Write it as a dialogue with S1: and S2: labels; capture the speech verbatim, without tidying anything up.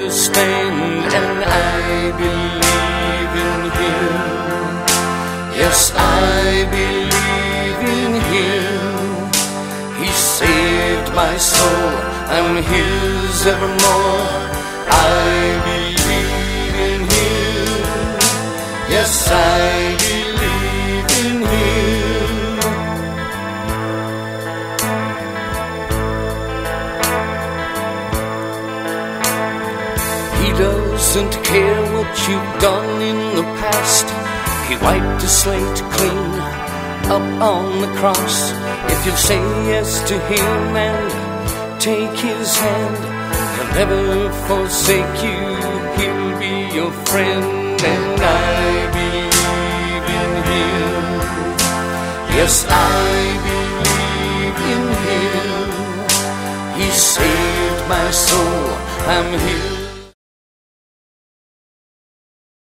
S1: understand, and I believe in Him. Yes, I believe in Him. He saved my soul, I'm His evermore. I believe in Him. Yes, I believe in Him. He doesn't care what you've done in the past. He wiped the slate clean up on the cross. If you'll say yes to Him and take His hand, He'll never forsake you, He'll be your friend. And I believe in Him. Yes, I believe in Him. He saved my soul, I'm His